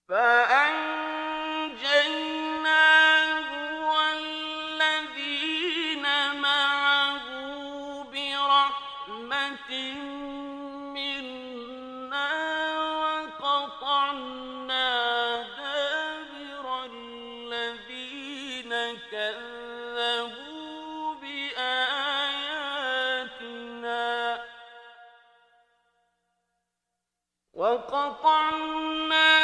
فأنجيناه والذين معه برحمة منا وقطعنا دابر الذين كذبوا بآياتنا وقطعنا